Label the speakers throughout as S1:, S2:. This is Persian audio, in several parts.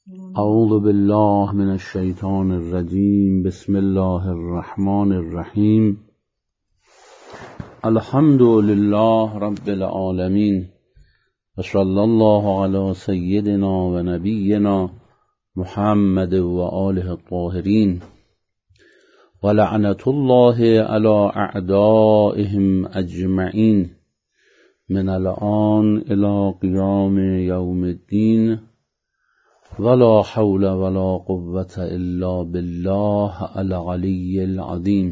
S1: اعوذ بالله من الشیطان الرجیم. بسم الله الرحمن الرحیم. الحمد لله رب العالمین و صلی الله علی سیدنا و نبینا محمد و آله الطاهرین و لعنت الله علی اعدائهم اجمعین من الآن الی قیام یوم الدین ولا حول ولا قوة الا بالله العلی العظیم.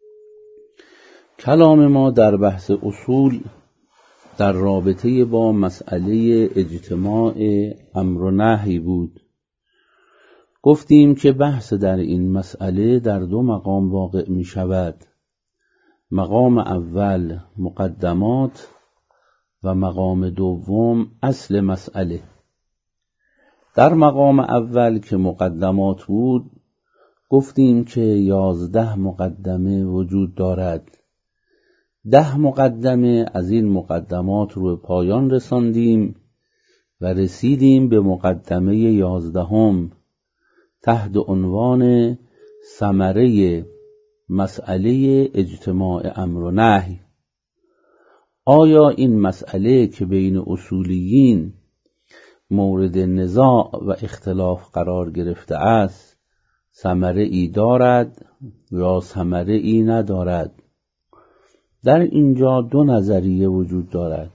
S1: کلام ما در بحث اصول در رابطه با مسئله اجتماع امر و نهی بود. گفتیم که بحث در این مسئله در دو مقام واقع می شود. مقام اول مقدمات و مقام دوم اصل مسئله. در مقام اول که مقدمات بود گفتیم که 11 مقدمه وجود دارد. 10 مقدمه از این مقدمات رو پایان رساندیم و رسیدیم به مقدمه 11 تحت عنوان ثمره مسئله اجتماع امر و نهی. آیا این مسئله که بین اصولیین مورد نزاع و اختلاف قرار گرفته است ثمره ای دارد یا ثمره ای ندارد؟ در اینجا دو نظریه وجود دارد.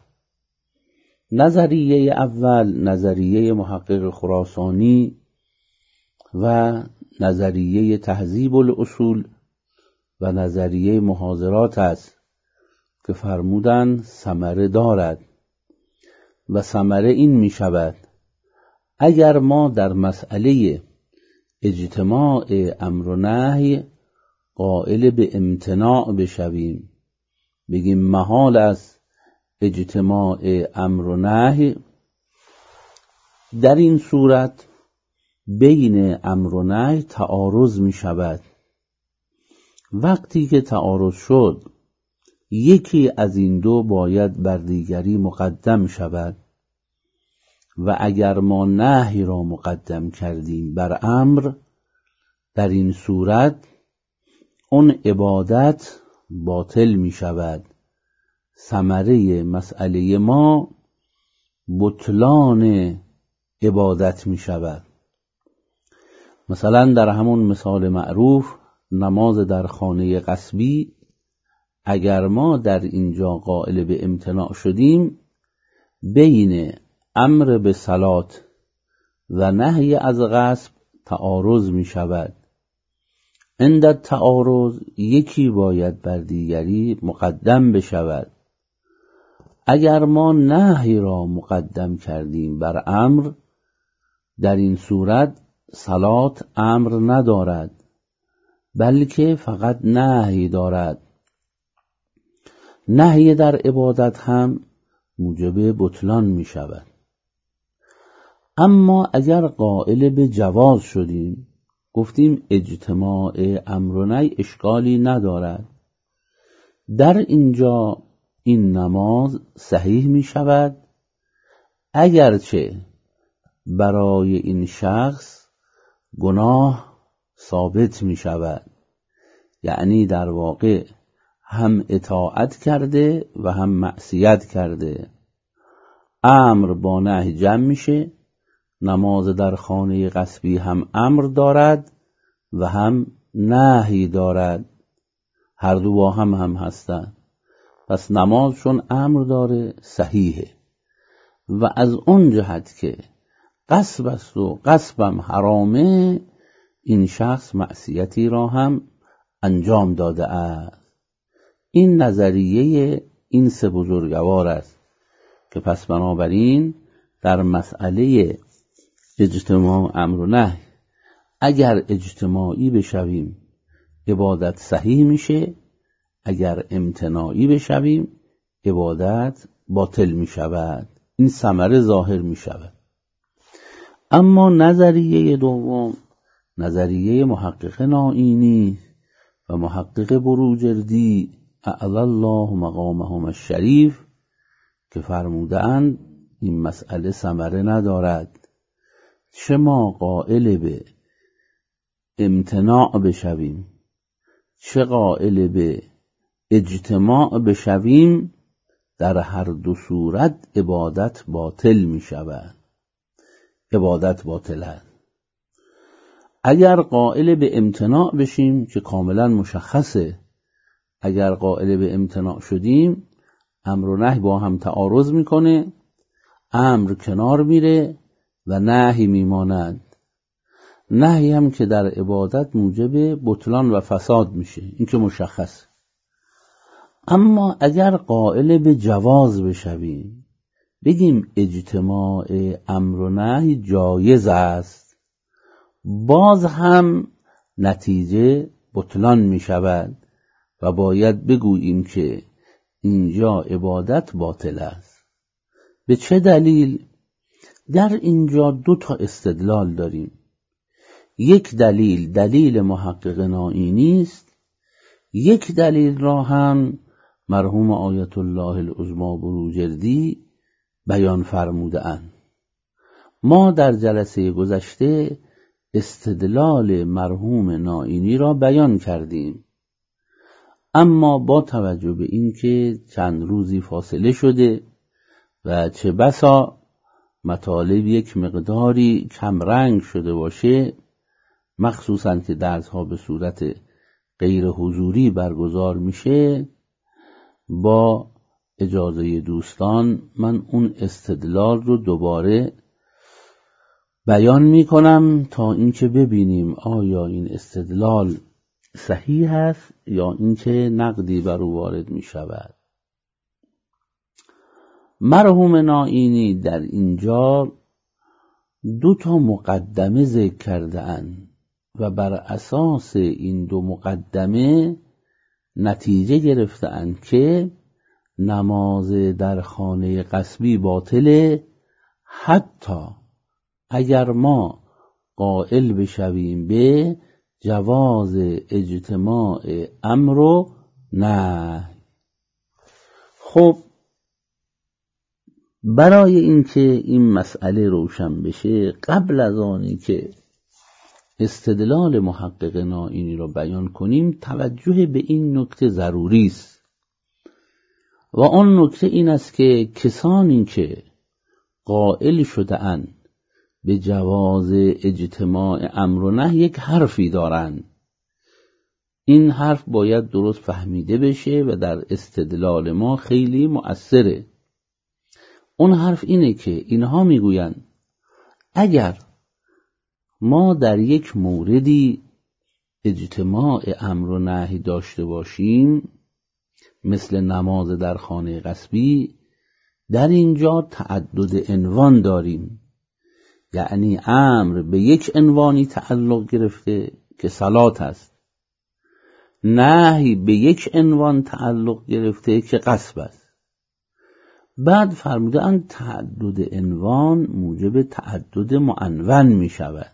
S1: نظریه اول نظریه محقق خراسانی و نظریه تهذیب الاصول و نظریه محاضرات است که فرمودند ثمره دارد و ثمره این می شود: اگر ما در مسئله اجتماع امر و نهی قائل به امتناع بشویم، بگیم محال است اجتماع امر و نهی، در این صورت بین امر و نهی تعارض می شود. وقتی که تعارض شد یکی از این دو باید بر دیگری مقدم شود و اگر ما نهی را مقدم کردیم بر امر، در این صورت اون عبادت باطل می شود. ثمره مسئله ما بطلان عبادت می شود. مثلا در همون مثال معروف نماز در خانه غصبی، اگر ما در اینجا قائل به امتناع شدیم بین امر به صلات و نهی از غصب تعارض می شود. عند تعارض یکی باید بر دیگری مقدم بشود. اگر ما نهی را مقدم کردیم بر امر، در این صورت صلات امر ندارد بلکه فقط نهی دارد. نهی در عبادت هم موجب بطلان می شود. اما اگر قائل به جواز شدیم، گفتیم اجتماع امر و نهی اشکالی ندارد، در اینجا این نماز صحیح می شود، اگرچه برای این شخص گناه ثابت می شود. یعنی در واقع هم اطاعت کرده و هم معصیت کرده. امر با نهی جمع میشه. نماز در خانه غصبی هم امر دارد و هم نهی دارد، هر دو با هم هستند. پس نماز چون امر داره صحیحه. و از اون جهت که غصب است و غصبم حرامه، این شخص معصیتی را هم انجام داده است. این نظریه این سه بزرگوار است که پس بنابراین در مسئله اجتماع امر و نهی اگر اجتماعی بشویم عبادت صحیح میشه، اگر امتناعی بشویم عبادت باطل میشود. این ثمره ظاهر میشود. اما نظریه دوم نظریه محقق نائینی و محقق بروجردی اعلی الله مقامهم الشریف که فرمودند این مسئله ثمره ندارد. چه ما قائل به امتناع بشویم چه قائل به اجتماع بشویم، در هر دو صورت عبادت باطل می شود. عبادت باطل است. اگر قائل به امتناع بشیم که کاملا مشخصه، اگر قائل به امتناع شدیم امر و نهی با هم تعارض میکنه، امر کنار میره و نهی میماند. نهی هم که در عبادت موجب بطلان و فساد میشه، این که مشخص. اما اگر قائل به جواز بشویم، بگیم اجتماع امر و نهی جایز است، باز هم نتیجه بطلان میشود و باید بگوییم که اینجا عبادت باطل است. به چه دلیل؟ در اینجا 2 استدلال داریم. یک دلیل دلیل محقق نائینی است، یک دلیل را هم مرحوم آیت الله العظمی بروجردی بیان فرموده اند. ما در جلسه گذشته استدلال مرحوم نائینی را بیان کردیم، اما با توجه به اینکه چند روزی فاصله شده و چه بسا مطالب یک مقداری کمرنگ شده باشه، مخصوصاً که درس‌ها به صورت غیر حضوری برگزار میشه، با اجازه دوستان من اون استدلال رو دوباره بیان میکنم تا اینکه ببینیم آیا این استدلال صحیح است یا اینکه نقدی بر او وارد می شود. مرحوم نائینی در اینجا 2 مقدمه ذکر کرده اند و بر اساس این 2 مقدمه نتیجه گرفته اند که نماز در خانه غصبی باطله، حتی اگر ما قائل بشویم به جواز اجتماع امر و نهی. خب برای اینکه این مسئله روشن بشه، قبل از آنی که استدلال محقق نائینی را بیان کنیم، توجه به این نکته ضروری است و آن نکته این است که کسانی که قائل شده اند به جواز اجتماع امر و نهی یک حرفی دارند. این حرف باید درست فهمیده بشه و در استدلال ما خیلی مؤثره. اون حرف اینه که اینها میگویند اگر ما در یک موردی اجتماع امر و نهی داشته باشیم، مثل نماز در خانه غصبی، در اینجا تعدد عنوان داریم، یعنی امر به یک عنوانی تعلق گرفته که صلات است، نهی به یک عنوان تعلق گرفته که غصب است. بعد فرمودند تعدد عنوان موجب تعدد معنون می شود،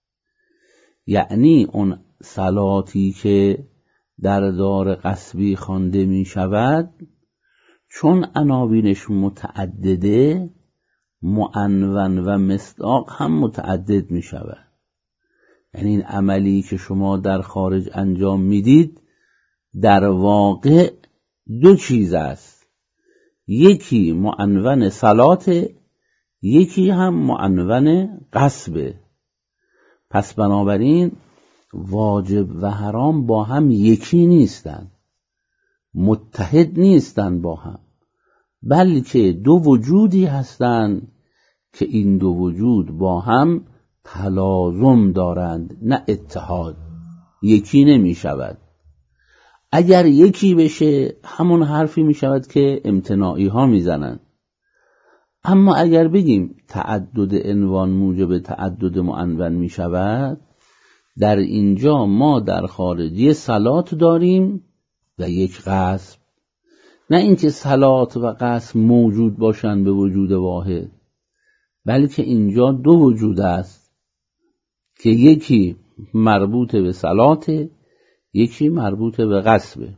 S1: یعنی اون صلاتی که در دار غصبی خوانده می شود چون عناوینش متعدده، معنون و مصداق هم متعدد می شود. یعنی این عملی که شما در خارج انجام میدید در واقع 2 چیز است، یکی معنون صلات، یکی هم معنون غصبه. پس بنابراین واجب و حرام با هم یکی نیستند، متحد نیستند با هم، بلکه 2 وجودی هستند که این 2 وجود با هم تلازم دارند، نه اتحاد. یکی نمی شود. اگر یکی بشه همون حرفی می شود که امتناعی ها می زنند. اما اگر بگیم تعدد عنوان موجب تعدد معنون می شود، در اینجا ما در خارجی صلات داریم و یک غصب، نه اینکه صلات و غصب موجود باشند به وجود واحد، بلکه اینجا 2 وجود است که یکی مربوط به صلات، یکی مربوط به غصبه.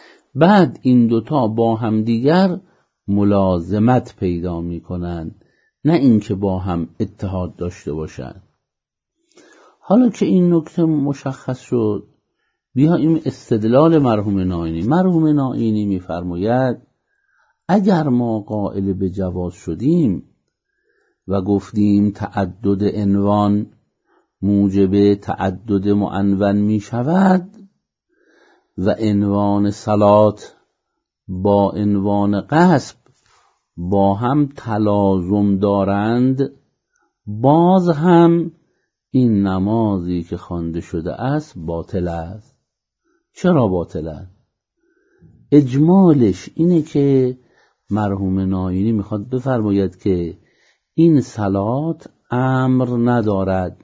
S1: بعد این 2 با هم دیگر ملازمت پیدا می کنند، نه اینکه با هم اتحاد داشته باشند. حالا که این نکته مشخص شد، بیاییم استدلال مرحوم نائینی. مرحوم نائینی می‌فرماید اگر ما قائل به جواز شدیم و گفتیم تعدد عنوان موجب تعدد معنون می شود و عنوان صلات با عنوان غصب با هم تلازم دارند، باز هم این نمازی که خوانده شده است باطل است. چرا باطل است؟ اجمالش اینه که مرحوم نائینی میخواد بفرماید که این صلات امر ندارد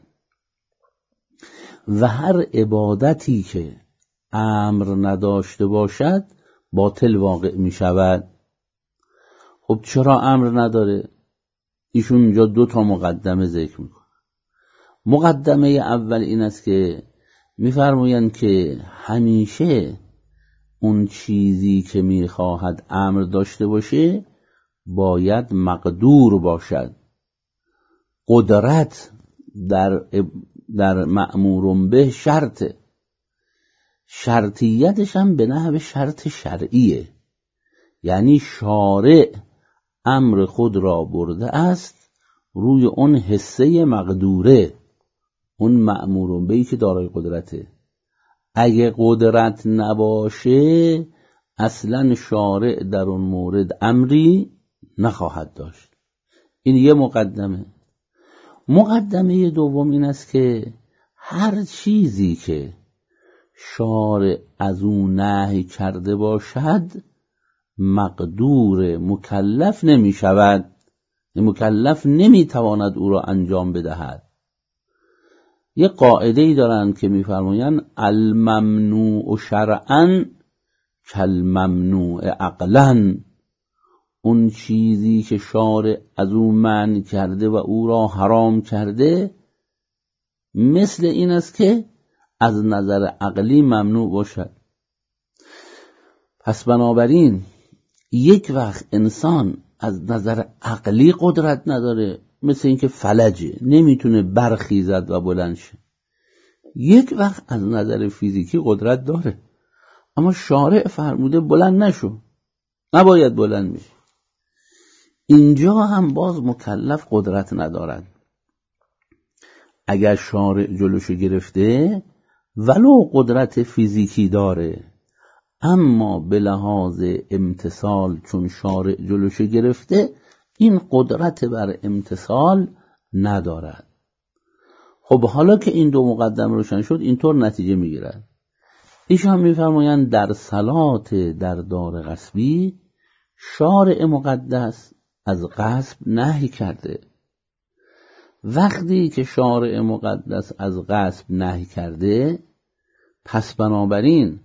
S1: و هر عبادتی که امر نداشته باشد باطل واقع می شود. خب چرا امر نداره؟ ایشون اینجا 2 مقدمه ذکر میکنه. مقدمه اول این است که میفرمایند که همیشه اون چیزی که میخواهد امر داشته باشه باید مقدور باشد. قدرت در مأمور به شرطیتش هم به نحو شرط شرعیه، یعنی شارع امر خود را برده است روی اون حصه مقدوره، اون مأمور بهی که دارای قدرته. اگه قدرت نباشه اصلا شارع در اون مورد امری نخواهد داشت. این یه مقدمه. مقدمه دوم این است که هر چیزی که شارع از اون نهی کرده باشد مقدور مکلف نمی شود، مکلف نمی تواند او را انجام بدهد. یه قاعده ای دارند که میفرمایند الممنوع شرعا کالممنوع عقلا. اون چیزی که شارع از او منع کرده و او را حرام کرده مثل این است که از نظر عقلی ممنوع باشد. پس بنابراین یک وقت انسان از نظر عقلی قدرت نداره، مثل اینکه فلجه، نمیتونه برخیزد و بلند شه. یک وقت از نظر فیزیکی قدرت داره، اما شارع فرموده بلند نشو، نباید بلند بشی. اینجا هم باز مکلف قدرت ندارد. اگر شارع جلوشو گرفته ولو قدرت فیزیکی داره، اما به لحاظ امتثال چون شارع جلوشو گرفته این قدرت بر امتثال ندارد. خب حالا که این 2 مقدم روشن شد اینطور نتیجه میگیرد. ایشان میفرمایند در صلات در دار غصبی شارع مقدس از غصب نهی کرده. وقتی که شارع مقدس از غصب نهی کرده پس بنابراین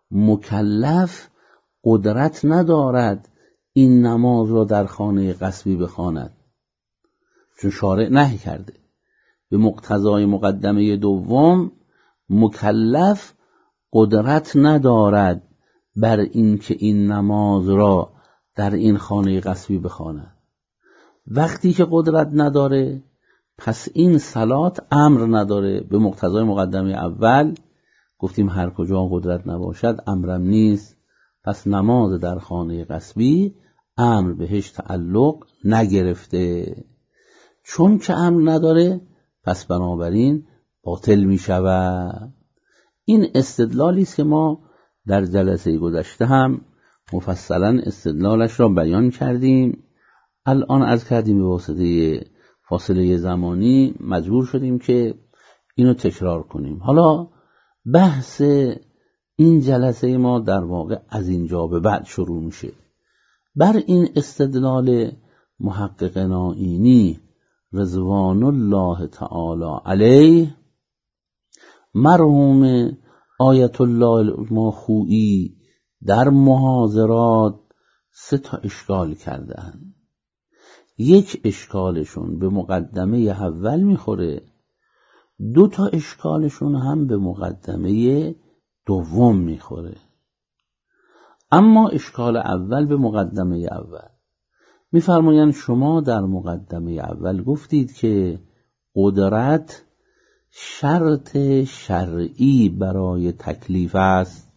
S1: مکلف قدرت ندارد این نماز را در خانه غصبی بخواند، چون شارع نهی کرده. به مقتضای مقدمه دوم مکلف قدرت ندارد بر این که این نماز را در این خانه غصبی بخواند. وقتی که قدرت نداره پس این صلات امر نداره. به مقتضای مقدمه اول گفتیم هر کجا قدرت نباشد امرم نیست، پس نماز در خانه غصبی امر بهش تعلق نگرفته. چون که امر نداره پس بنابراین باطل می شود. این استدلالی است که ما در جلسه گذشته هم مفصلا استدلالش را بیان کردیم. الان عرض کردیم به واسطه فاصله زمانی مجبور شدیم که اینو تکرار کنیم. حالا بحث این جلسه ما در واقع از اینجا به بعد شروع میشه. بر این استدلال محقق نائینی رضوان الله تعالی علیه مرحوم آیت الله خویی در محاضرات 3 اشکال کردند. یک اشکالشون به مقدمه اول میخوره، 2 اشکالشون هم به مقدمه دوم میخوره. اما اشکال اول به مقدمه اول. می‌فرمایند شما در مقدمه اول گفتید که قدرت شرط شرعی برای تکلیف است،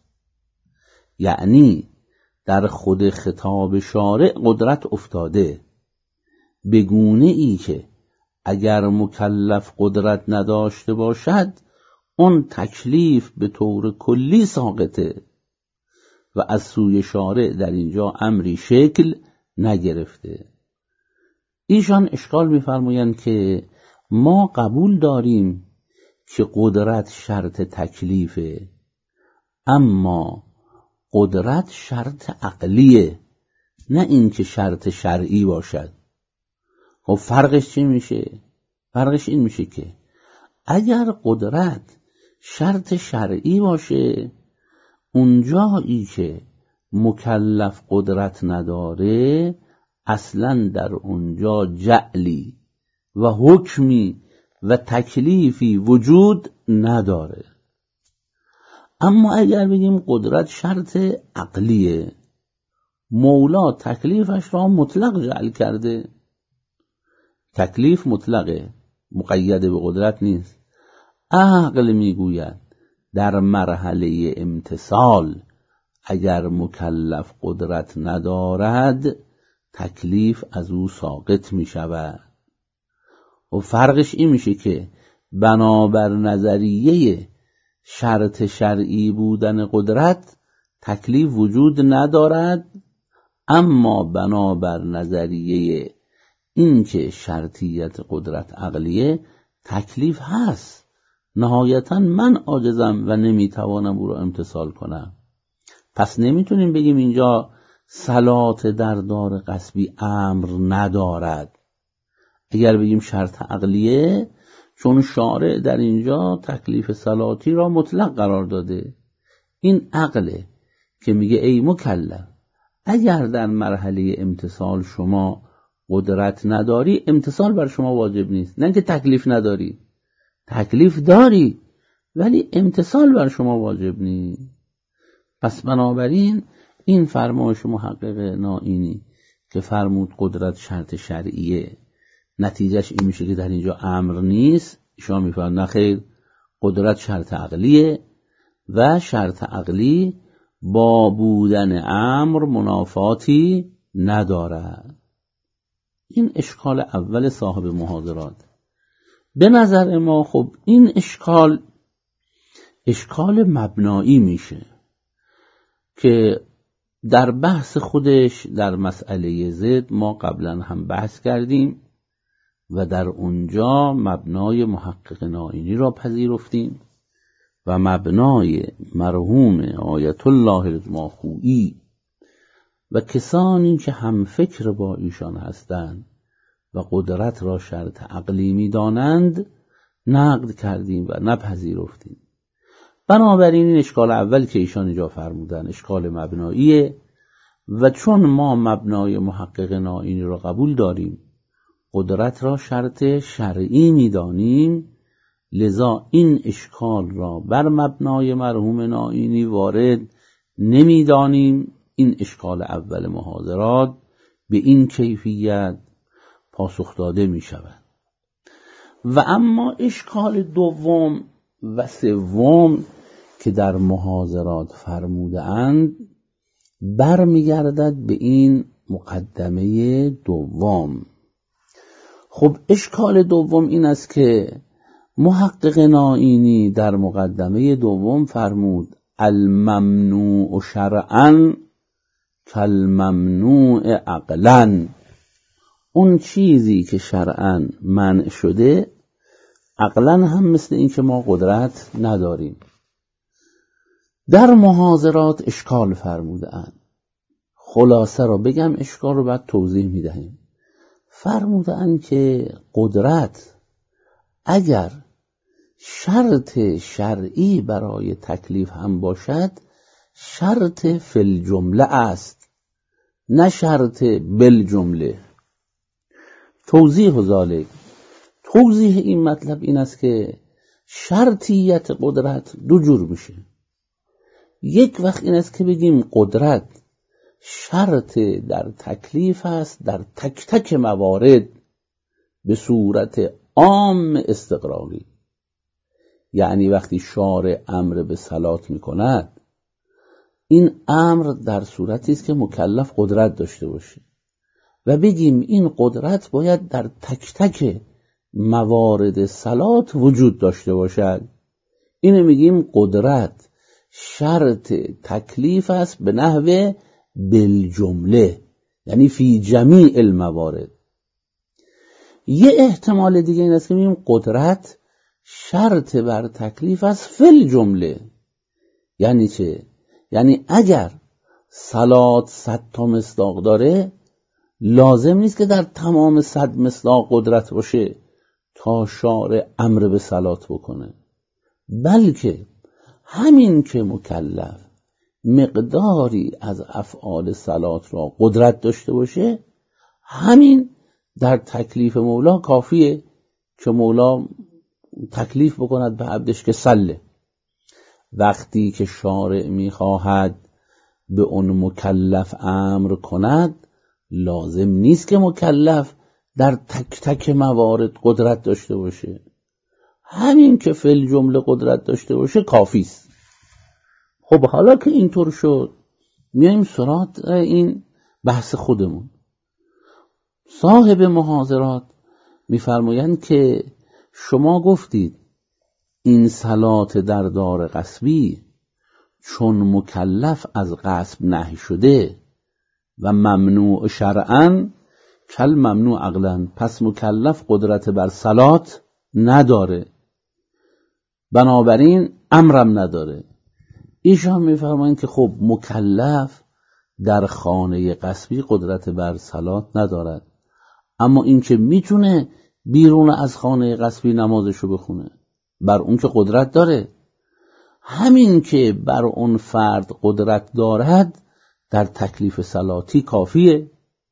S1: یعنی در خود خطاب شارع قدرت افتاده، به گونه ای که اگر مکلف قدرت نداشته باشد اون تکلیف به طور کلی ساقطه و از سوی شارع در اینجا امری شکل نگرفته. ایشان اشکال می‌فرمایند که ما قبول داریم که قدرت شرط تکلیفه، اما قدرت شرط عقلیه، نه این که شرط شرعی باشد. خب فرقش چی میشه؟ فرقش این میشه که اگر قدرت شرط شرعی باشه، اونجایی که مکلف قدرت نداره اصلا در اونجا جعلی و حکمی و تکلیفی وجود نداره. اما اگر بگیم قدرت شرط عقلیه، مولا تکلیفش را مطلق جعل کرده، تکلیف مطلقه، مقید به قدرت نیست. عقل میگوید در مرحله امتثال اگر مکلف قدرت ندارد تکلیف از او ساقط می شود. و فرقش این میشه که بنابر نظریه شرط شرعی بودن قدرت تکلیف وجود ندارد، اما بنابر نظریه این که شرطیت قدرت عقلیه تکلیف هست. نهایتا من عاجزم و نمیتوانم او را امتثال کنم. پس نمیتونیم بگیم اینجا صلات در دار غصبی امر ندارد. اگر بگیم شرط عقلیه، چون شارع در اینجا تکلیف صلاتی را مطلق قرار داده. این عقله که میگه ای مکلف، اگر در مرحله امتثال شما قدرت نداری امتثال بر شما واجب نیست. نه که تکلیف نداری، تکلیف داری ولی امتثال بر شما واجب نیست. پس بنابراین این فرمایش محقق نائینی که فرمود قدرت شرط شرعیه، نتیجهش این میشه که در اینجا امر نیست. ایشان میفرمایند نه خیر، قدرت شرط عقلیه و شرط عقلی با بودن امر منافاتی ندارد. این اشکال اول صاحب محاضرات. به نظر ما خب این اشکال مبنایی میشه که در بحث خودش در مسئله ضد ما قبلا هم بحث کردیم و در اونجا مبنای محقق نائینی را پذیرفتیم و مبنای مرحوم آیت الله رضماخویی و کسانی که هم فکر با ایشان هستند و قدرت را شرط عقلی می دانند نقد کردیم و نپذیرفتیم. بنابراین این اشکال اول که ایشان اینجا فرمودن اشکال مبناییه و چون ما مبنای محقق نائینی را قبول داریم، قدرت را شرط شرعی می دانیم، لذا این اشکال را بر مبنای مرحوم نائینی وارد نمی دانیم. این اشکال اول محاضرات به این کیفیت پاسخ داده می شود. و اما اشکال دوم و سوم که در محاضرات فرموده اند برمیگردد به این مقدمه دوم. خب اشکال دوم این است که محقق نائینی در مقدمه دوم فرمود الممنوع شرعا کالممنوع عقلا. اون چیزی که شرعا منع شده عقلا هم مثل این که ما قدرت نداریم. در محاضرات اشکال فرموده اند. خلاصه را بگم اشکال رو بعد توضیح میدهیم. فرموده اند که قدرت اگر شرط شرعی برای تکلیف هم باشد شرط فی الجمله است، نه شرط بالجمله. توضیح ذالک، توضیح این مطلب این است که شرطیت قدرت دو جور میشه. یک وقت این است که بگیم قدرت شرط در تکلیف است در تک تک موارد به صورت عام استقراقی. یعنی وقتی شارع امر به صلات می کند، این امر در صورتی است که مکلف قدرت داشته باشه و بگیم این قدرت باید در تک تک موارد صلات وجود داشته باشد. اینو میگیم قدرت شرط تکلیف است به نحو بالجمله، یعنی فی جمیع الموارد. یه احتمال دیگه این است که میگیم قدرت شرط بر تکلیف است فی الجمله. یعنی چه؟ یعنی اگر صلات 100 تا مصداق داره، لازم نیست که در تمام 100 مصداق قدرت باشه تا شارع امر به صلات بکنه، بلکه همین که مکلف مقداری از افعال صلات را قدرت داشته باشه، همین در تکلیف مولا کافیه که مولا تکلیف بکند به عبدش که صله. وقتی که شارع میخواهد به اون مکلف امر کند، لازم نیست که مکلف در تک تک موارد قدرت داشته باشه، همین که فی الجمله قدرت داشته باشه کافی است. خب حالا که اینطور شد، میایم سراغ این بحث خودمون. صاحب محاضرات میفرمایند که شما گفتید این صلات در دار غصبی چون مکلف از غصب نهی شده و ممنوع شرعاً کل ممنوع عقلاً، پس مکلف قدرت بر صلات نداره، بنابراین امرم نداره. ایشان میفرمایند که خب مکلف در خانه غصبی قدرت بر صلات ندارد، اما این که میتونه بیرون از خانه غصبی نمازشو بخونه، بر اون که قدرت داره. همین که بر اون فرد قدرت دارد در تکلیف صلاتی کافیه.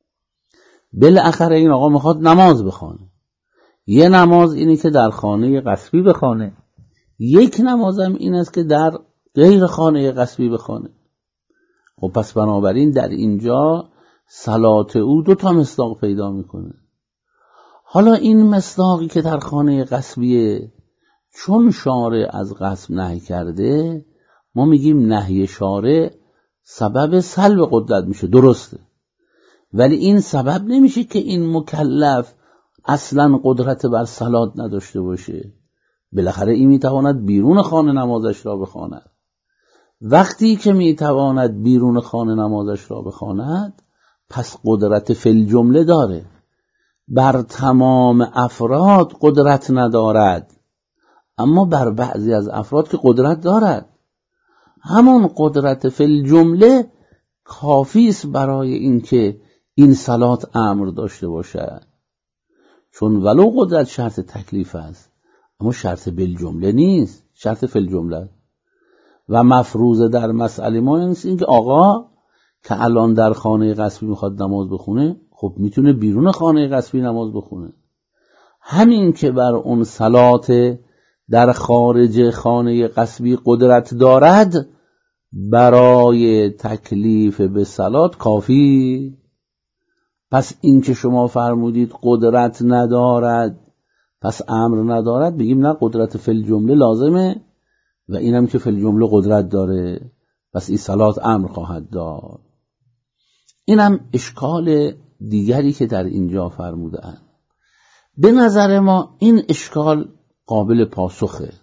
S1: بالاخره این آقا میخواد نماز بخونه، یه نماز اینه که در خانه غصبی بخونه، یک نمازم این است که در غیر خانه غصبی بخونه. خب پس بنابراین در اینجا صلات او 2 تا مصداق پیدا میکنه. حالا این مصداقی که در خانه غصبیه، چون شارع از غصب نهی کرده، ما میگیم نهی شارع سبب سلب قدرت میشه، درسته، ولی این سبب نمیشه که این مکلف اصلا قدرت بر صلات نداشته باشه. بالاخره این میتواند بیرون خانه نمازش را بخواند. وقتی که میتواند بیرون خانه نمازش را بخواند، پس قدرت فی الجمله داره. بر تمام افراد قدرت ندارد، اما بر بعضی از افراد که قدرت دارد. همون قدرت فی الجمله کافی است برای اینکه این صلات امر داشته باشد، چون ولو قدرت شرط تکلیف است اما شرط بالجمله نیست، شرط فی الجمله. و مفروض در مسئله ما این که آقا که الان در خانه غصبی میخواد نماز بخونه، خب میتونه بیرون خانه غصبی نماز بخونه. همین که بر اون صلات در خارج خانه غصبی قدرت دارد، برای تکلیف به صلات کافی. پس این که شما فرمودید قدرت ندارد پس امر ندارد، بگیم نه، قدرت فی الجمله لازمه و اینم که فی الجمله قدرت داره، پس این صلات امر خواهد داد. اینم اشکال دیگری که در اینجا فرمودند. به نظر ما این اشکال قابل پاسخه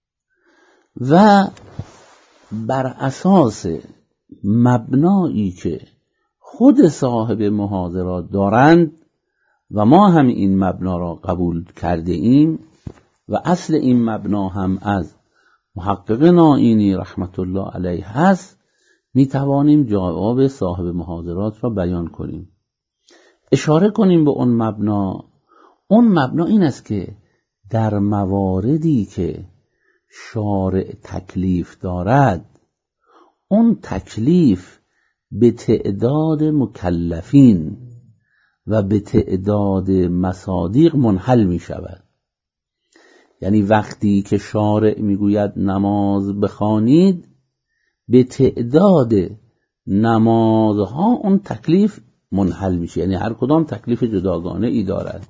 S1: و بر اساس مبنایی که خود صاحب محاضرات دارند و ما هم این مبنا را قبول کرده ایم و اصل این مبنا هم از محقق نائینی رحمت الله علیه هست، می توانیم جواب صاحب محاضرات را بیان کنیم. اشاره کنیم به اون مبنا. اون مبنا این است که در مواردی که شارع تکلیف دارد، اون تکلیف به تعداد مکلفین و به تعداد مصادیق منحل می شود. یعنی وقتی که شارع می گوید نماز بخوانید، به تعداد نمازها اون تکلیف منحل میشه، یعنی هر کدام تکلیف جداگانه ای دارد.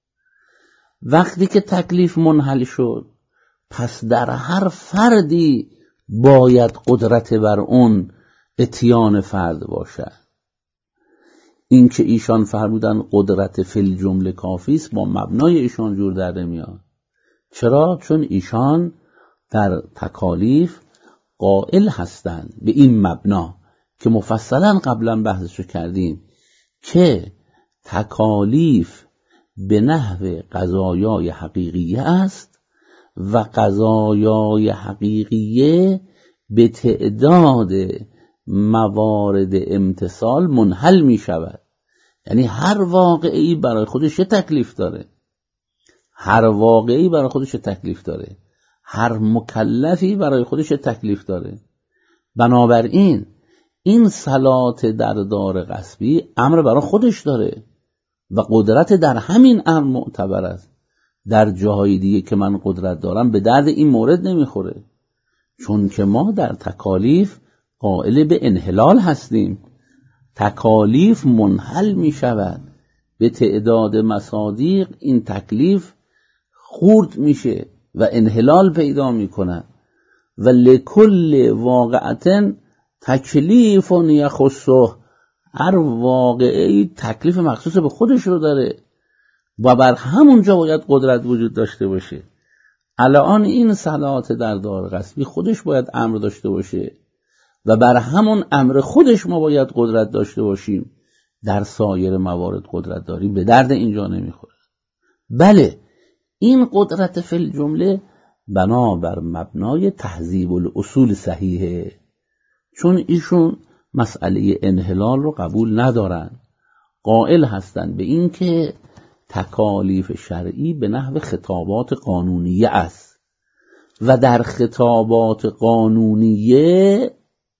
S1: وقتی که تکلیف منحل شد، پس در هر فردی باید قدرت بر اون اتیان فرد باشد. این که ایشان فرمودن قدرت فی الجمله کافی است، با مبنای ایشان جور در نمیاد. چرا؟ چون ایشان در تکالیف قائل هستند به این مبنا که مفصلا قبلا بحثشو کردیم که تکالیف به نحو قضایای حقیقیه است و قضایای حقیقیه به تعداد موارد امتصال منحل می شود. یعنی هر واقعی برای خودش یه تکلیف داره، هر واقعی برای خودش تکلیف داره، هر مکلفی برای خودش تکلیف داره. بنابراین این صلات در دار غصبی امر برای خودش داره و قدرت در همین امر معتبر است. در جاهای دیگه که من قدرت دارم به درد این مورد نمیخوره، چون که ما در تکالیف قائل به انحلال هستیم. تکالیف منحل می شود به تعداد مصادیق، این تکلیف خورد میشه و انحلال پیدا میکنه. و لکل واقعتن تکلیف یخصه، هر واقعی تکلیف مخصوص به خودش رو داره و بر همونجا باید قدرت وجود داشته باشه. الان این صلات در دار غصبی خودش باید امر داشته باشه و بر همون امر خودش ما باید قدرت داشته باشیم. در سایر موارد قدرت داریم، به درد اینجا نمیخوره. بله، این قدرت فی الجمله بنابر مبنای تهذیب الاصول صحیحه، چون ایشون مسئله انحلال رو قبول ندارن، قائل هستن به این که تکالیف شرعی به نحو خطابات قانونیه است و در خطابات قانونیه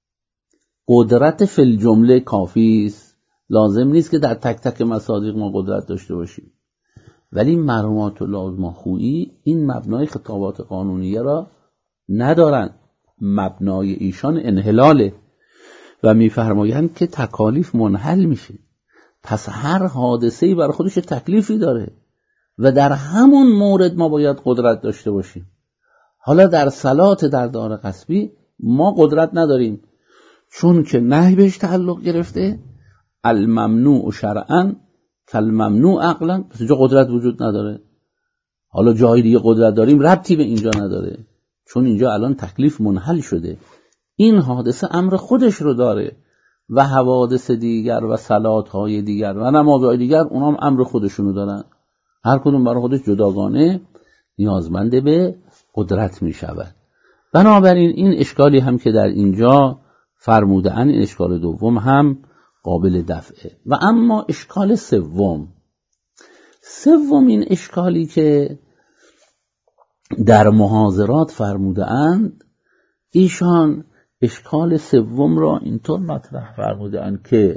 S1: قدرت فی الجمله کافی است. لازم نیست که در تک تک مصادیق ما قدرت داشته باشیم. ولی مرحومات الله خویی این مبنای خطابات قانونیه را ندارن، مبنای ایشان انحلاله و میفرمایند که تکالیف منحل میشه. پس هر حادثه‌ای برای خودش تکلیفی داره و در همون مورد ما باید قدرت داشته باشیم. حالا در صلات در دار غصبی ما قدرت نداریم، چون که نهی بهش تعلق گرفته، الممنوع شرعا کالممنوع عقلا، پس اینجا قدرت وجود نداره. حالا جای دیگه قدرت داریم، ربطی به اینجا نداره، چون اینجا الان تکلیف منحل شده. این حادثه امر خودش رو داره و حوادث دیگر و صلات‌های دیگر و نمازهای دیگر اونام امر خودشونو دارن، هر کدوم برای خودش جداگانه نیازمند به قدرت می شود. بنابراین این اشکالی هم که در اینجا فرمودن، این اشکال دوم هم قابل دفعه. و اما اشکال سومین اشکالی که در محاضرات فرمودند، ایشان اشکال سوم را اینطور مطرح فرمودند که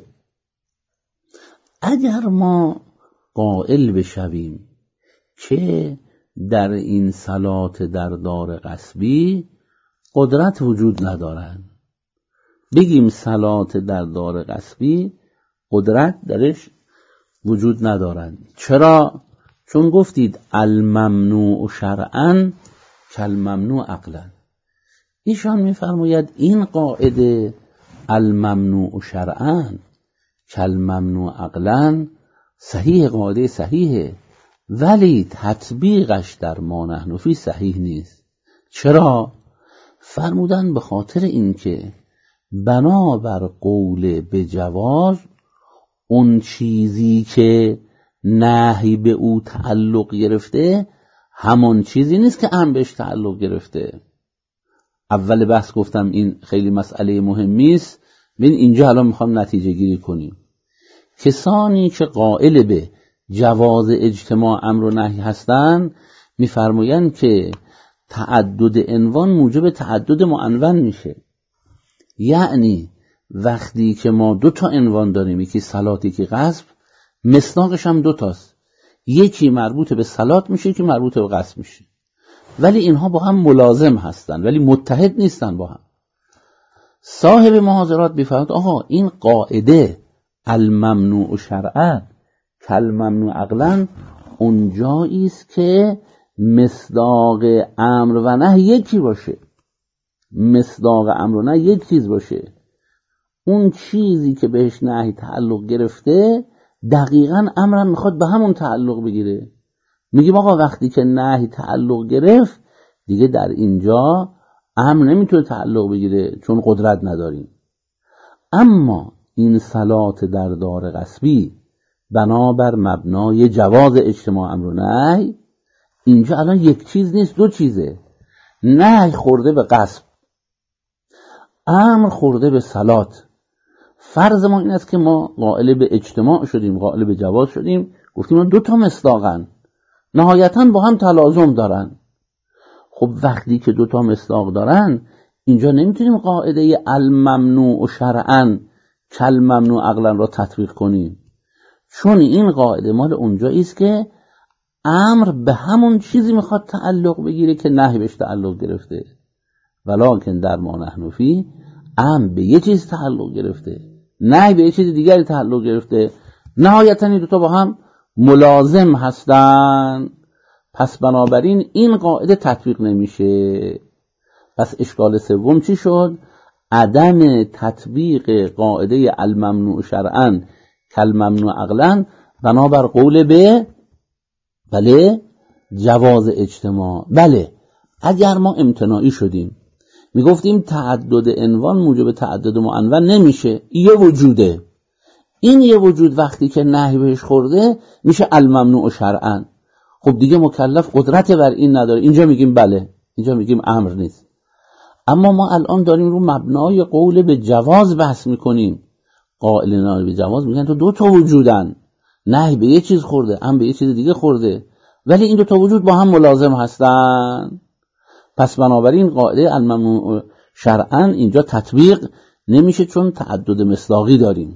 S1: اگر ما قائل بشویم که در این صلات در دار غصبی قدرت وجود ندارند، بگیم صلات در دار غصبی قدرت درش وجود ندارند. چرا؟ چون گفتید الممنوع شرعا کالممنوع عقلا. ایشان میفرماید این قاعده الممنوع شرعا کالممنوع عقلا صحیح، قاعده صحیحه، ولی تطبیقش در ما نحن فی صحیح نیست. چرا؟ فرمودن به خاطر اینکه بنابر قول به جواز اون چیزی که نهی به او تعلق گرفته همون چیزی نیست که امر بهش تعلق گرفته. اول بحث گفتم این خیلی مسئله مهمی است. ببین اینجا الان میخوام نتیجه گیری کنیم. کسانی که قائل به جواز اجتماع امر و نهی هستند میفرمایند که تعدد عنوان موجب تعدد معنون میشه. یعنی وقتی که ما 2 تا عنوان داریم، یکی صلات یکی غصب، مصداقش هم 2 تاست، یکی مربوط به صلات میشه یکی مربوط به غصب میشه، ولی اینها با هم ملازم هستن ولی متحد نیستن با هم. صاحب محاضرات میفرماید آقا این قاعده الممنوع شرعا کالممنوع عقلا اونجایی است که مصداق امر و نهی یکی باشه، مصداق امر و نهی یک چیز باشه، اون چیزی که بهش نهی تعلق گرفته دقیقاً امرم میخواد به همون تعلق بگیره. میگیم آقا وقتی که نهی تعلق گرفت دیگه در اینجا امر نمیتونه تعلق بگیره چون قدرت نداریم. اما این صلات در دار غصبی بنابر مبنای جواز اجتماع امر و نهی، اینجا الان یک چیز نیست، دو چیزه. نهی خورده به غصب، امر خورده به صلات. فرض ما این است که ما قائل به اجتماع شدیم، قائل به جواز شدیم، گفتیم دو تا مصداقن، نهایتاً با هم تلازم دارن. خب وقتی که دو تا مصداق دارن اینجا نمیتونیم قاعده الممنوع شرعاً کالممنوع عقلاً را تطبیق کنیم، چون این قاعده مال اونجایی است که امر به همون چیزی میخواد تعلق بگیره که نهی بهش تعلق گرفته. ولکن در ما نحن فیه امر به یه چیز تعلق گرفته، نهی به یه چیز دیگری تعلق گرفته، نهایتاً این دوتا با هم ملازم هستن. پس بنابراین این قاعده تطبیق نمیشه. پس اشکال سوم چی شد؟ عدم تطبیق قاعده الممنوع شرعاً کالممنوع عقلاً بنابر قول به بله جواز اجتماع. بله اگر ما امتناعی شدیم میگفتیم تعدد عنوان موجب تعدد معنون نمیشه، یه وجوده، این یه وجود وقتی که نهی بهش خورده میشه الممنوع شرعاً. خب دیگه مکلف قدرت بر این نداره، اینجا میگیم بله، اینجا میگیم امر نیست. اما ما الان داریم رو مبنای قول به جواز بحث میکنیم. قائلین به جواز میگن تو دو تا وجودن، نهی به یه چیز خورده، امر به یه چیز دیگه خورده، ولی این دو تا وجود با هم ملازم هستن. پس بنابراین قاعده الممنوع شرعاً اینجا تطبیق نمیشه چون تعدد مصداقی داریم.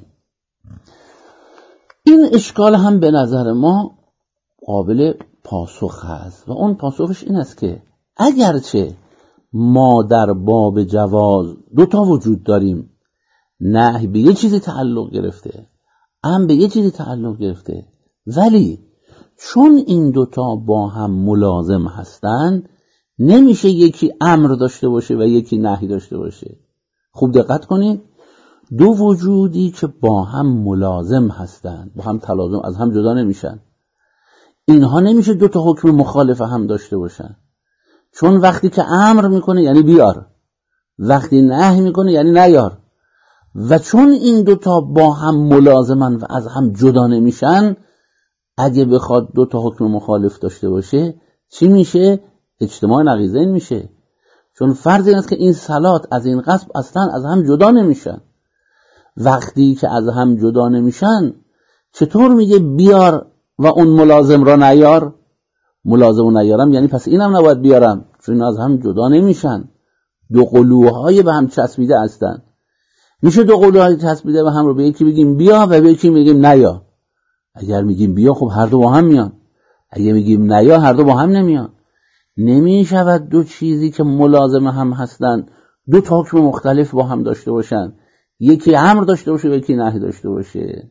S1: این اشکال هم به نظر ما قابل پاسخ هست و اون پاسخش این است که اگرچه ما در باب جواز دو تا وجود داریم، نهی به یه چیزی تعلق گرفته، امر به یه چیزی تعلق گرفته، ولی چون این دوتا با هم ملازم هستن نمیشه یکی امر داشته باشه و یکی نهی داشته باشه. خوب دقت کنید، دو وجودی که با هم ملازم هستن، با هم تلازم، از هم جدا نمیشن، اینها نمیشه دو تا حکم مخالف هم داشته باشن، چون وقتی که امر میکنه یعنی بیار، وقتی نهی میکنه یعنی نیار. و چون این دوتا با هم ملازمن و از هم جدا نمیشن، اگه بخواد دوتا حکم مخالف داشته باشه چی میشه؟ اجتماع نقیضین میشه. چون فرض این است که این صلات از این غصب اصلا از هم جدا نمیشن. وقتی که از هم جدا نمیشن چطور میگه بیار و اون ملازم را نیار؟ ملازم رو نیارم یعنی پس اینم نباید بیارم، چون از هم جدا نمیشن، دو قلوهای به هم چسبیده هستن. میشه دو قلوهای چسبیده به هم رو به یکی بگیم بیا و به یکی بگیم نیا؟ اگر میگیم بیا خب هر دو با هم میان، اگر میگیم نیا هر دو با هم نمیان. نمیشود دو چیزی که ملازم هم هستن دو تا حکم مختلف با هم داشته باشن، یکی امر داشته باشه و یکی نهی داشته باشه.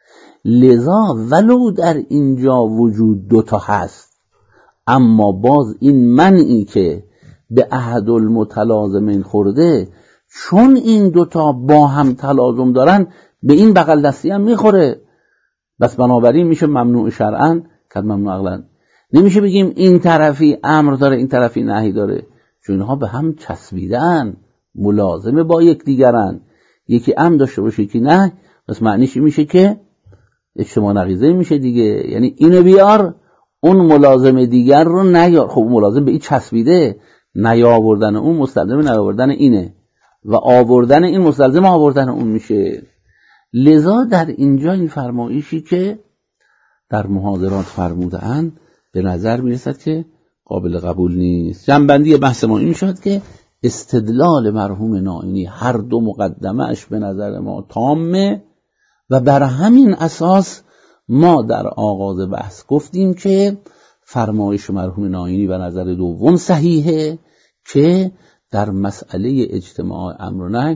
S1: لذا ولو در اینجا وجود دوتا هست، اما باز این منعی که به احد المتلازمین خورده، چون این دوتا با هم تلازم دارن به این بغل دستی هم میخوره. بس بنابراین میشه ممنوع شرعاً کالممنوع عقلاً. نمیشه بگیم این طرفی امر داره این طرفی نهی داره، چون اینها به هم چسبیدن، ملازمه با یک دیگرن، یکی امر داشته باشه یکی نه، بس معنیش میشه که اجتماع نقیضه میشه دیگه، یعنی اینو بیار اون ملازم دیگر رو نیار. خب ملازم به این چسبیده، نیاوردن اون مستلزم نیاوردن اینه و آوردن این مستلزم آوردن اون میشه. لذا در اینجا این فرمایشی که در محاضرات فرمودند به نظر میرسد که قابل قبول نیست. جنبندی بحث ما این شد که استدلال مرحوم نائینی هر دو مقدمه اش به نظر ما تامه و بر همین اساس ما در آغاز بحث گفتیم که فرمایش مرحوم نائینی به نظر دوم صحیحه که در مسئله اجتماع امر و نهی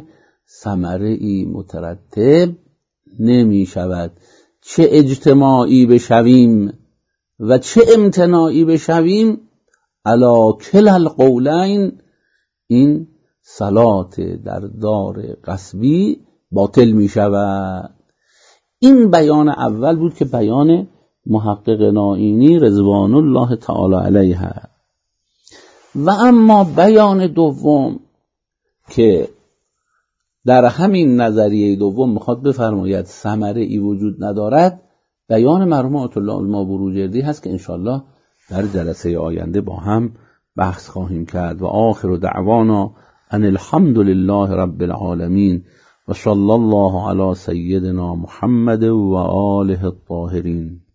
S1: ثمره ای مترتب نمی شود. چه اجتماعی بشویم و چه امتناعی بشویم، علی کلا القولین این صلات در دار غصبی باطل می شود. این بیان اول بود که بیان محقق نائینی رضوان الله تعالی علیه. و اما بیان دوم که در همین نظریه دوم میخواد بفرماید ثمره ای وجود ندارد، بیان مرحوم آیت الله المابروجردی هست که انشاءالله در جلسه آینده با هم بحث خواهیم کرد. و آخر دعوانا ان الحمد لله رب العالمین و صلی الله علی سیدنا محمد و آله الطاهرین.